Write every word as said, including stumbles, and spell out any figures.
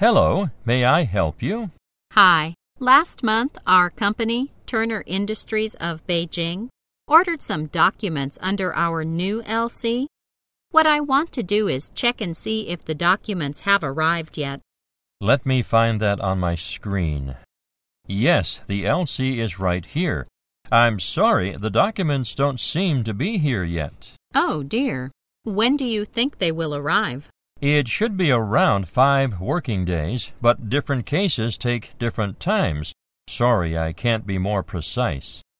Hello, may I help you? Hi. Last month, our company, Turner Industries of Beijing, ordered some documents under our new L C. What I want to do is check and see if the documents have arrived yet. Let me find that on my screen. Yes, the L C is right here. I'm sorry, the documents don't seem to be here yet. Oh, dear. When do you think they will arrive? It should be around five working days, but different cases take different times. Sorry, I can't be more precise.